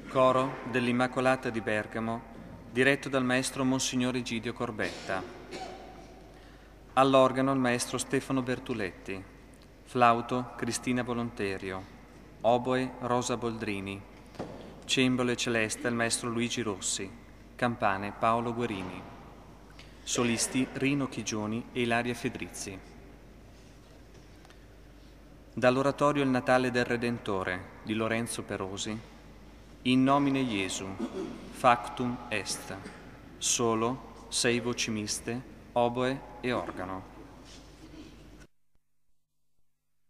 Coro dell'Immacolata di Bergamo, diretto dal maestro Monsignor Egidio Corbetta. All'organo il maestro Stefano Bertuletti, flauto Cristina Volonterio, oboe Rosa Boldrini, cembalo e celeste il maestro Luigi Rossi, campane Paolo Guerini, solisti Rino Chigioni e Ilaria Fedrizzi. Dall'oratorio Il Natale del Redentore di Lorenzo Perosi, In nomine Iesu, factum est, solo 6 voci miste, oboe e organo.